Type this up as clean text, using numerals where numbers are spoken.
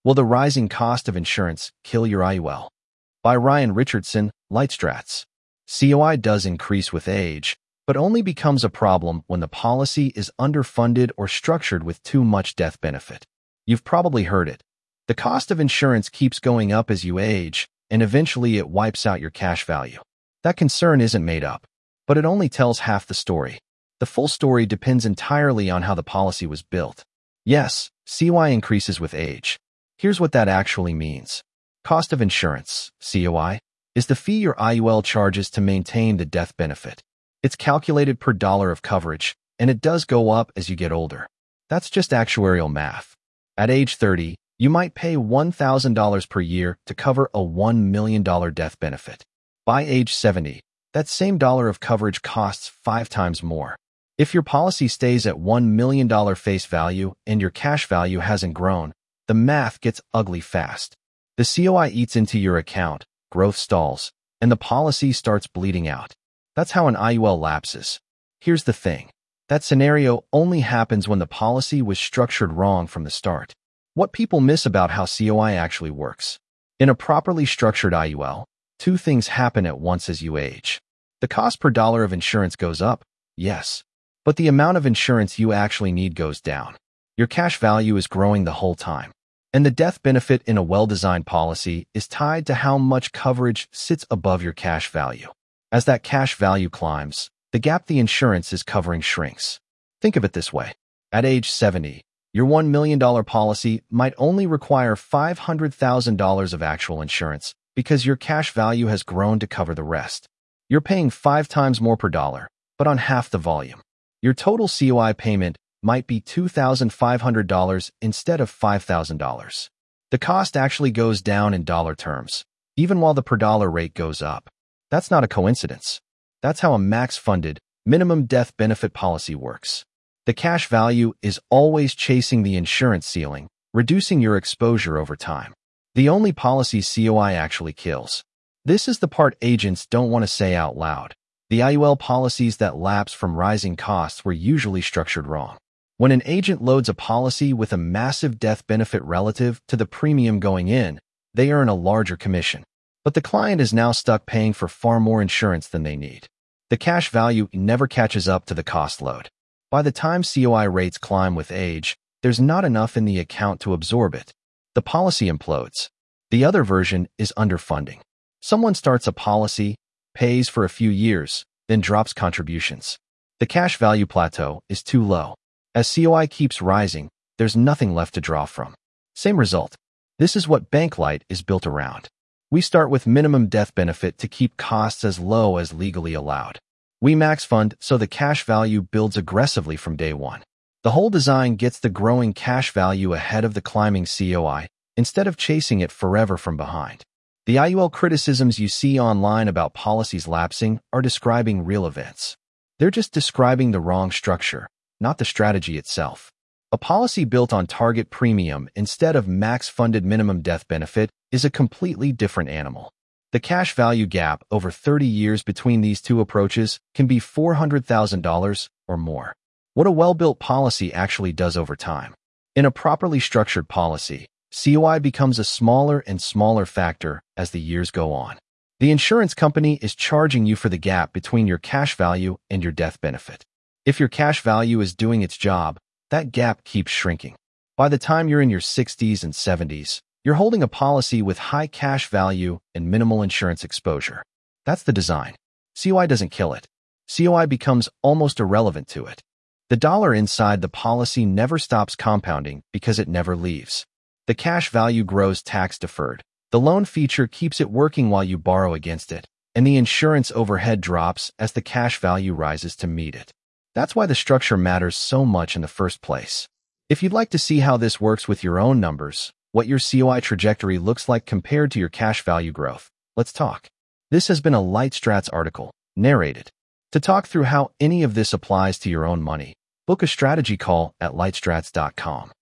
Will the rising cost of insurance kill your IUL? By Ryan Richardson, LightStrats. COI does increase with age, but only becomes a problem when the policy is underfunded or structured with too much death benefit. You've probably heard it. The cost of insurance keeps going up as you age, and eventually it wipes out your cash value. That concern isn't made up, but it only tells half the story. The full story depends entirely on how the policy was built. Yes, COI increases with age. Here's what that actually means. Cost of insurance, COI, is the fee your IUL charges to maintain the death benefit. It's calculated per dollar of coverage, and it does go up as you get older. That's just actuarial math. At age 30, you might pay $1,000 per year to cover a $1 million death benefit. By age 70, that same dollar of coverage costs 5 times more. If your policy stays at $1 million face value and your cash value hasn't grown, the math gets ugly fast. The COI eats into your account, growth stalls, and the policy starts bleeding out. That's how an IUL lapses. Here's the thing. That scenario only happens when the policy was structured wrong from the start. What people miss about how COI actually works. In a properly structured IUL, 2 things happen at once as you age. The cost per dollar of insurance goes up, yes, but the amount of insurance you actually need goes down. Your cash value is growing the whole time. And the death benefit in a well-designed policy is tied to how much coverage sits above your cash value. As that cash value climbs, the gap the insurance is covering shrinks. Think of it this way. At age 70, your $1 million policy might only require $500,000 of actual insurance because your cash value has grown to cover the rest. You're paying 5 times more per dollar, but on half the volume. Your total COI payment might be $2,500 instead of $5,000. The cost actually goes down in dollar terms, even while the per dollar rate goes up. That's not a coincidence. That's how a max-funded, minimum death benefit policy works. The cash value is always chasing the insurance ceiling, reducing your exposure over time. The only policy COI actually kills. This is the part agents don't want to say out loud. The IUL policies that lapse from rising costs were usually structured wrong. When an agent loads a policy with a massive death benefit relative to the premium going in, they earn a larger commission. But the client is now stuck paying for far more insurance than they need. The cash value never catches up to the cost load. By the time COI rates climb with age, there's not enough in the account to absorb it. The policy implodes. The other version is underfunding. Someone starts a policy, pays for a few years, then drops contributions. The cash value plateau is too low. As COI keeps rising, there's nothing left to draw from. Same result. This is what Banklight is built around. We start with minimum death benefit to keep costs as low as legally allowed. We max fund so the cash value builds aggressively from day one. The whole design gets the growing cash value ahead of the climbing COI, instead of chasing it forever from behind. The IUL criticisms you see online about policies lapsing are describing real events. They're just describing the wrong structure, not the strategy itself. A policy built on target premium instead of max-funded minimum death benefit is a completely different animal. The cash value gap over 30 years between these two approaches can be $400,000 or more. What a well-built policy actually does over time. In a properly structured policy, COI becomes a smaller and smaller factor as the years go on. The insurance company is charging you for the gap between your cash value and your death benefit. If your cash value is doing its job, that gap keeps shrinking. By the time you're in your 60s and 70s, you're holding a policy with high cash value and minimal insurance exposure. That's the design. COI doesn't kill it. COI becomes almost irrelevant to it. The dollar inside the policy never stops compounding because it never leaves. The cash value grows tax-deferred. The loan feature keeps it working while you borrow against it, and the insurance overhead drops as the cash value rises to meet it. That's why the structure matters so much in the first place. If you'd like to see how this works with your own numbers, what your COI trajectory looks like compared to your cash value growth, let's talk. This has been a LightStrats article, narrated. To talk through how any of this applies to your own money, book a strategy call at lightstrats.com.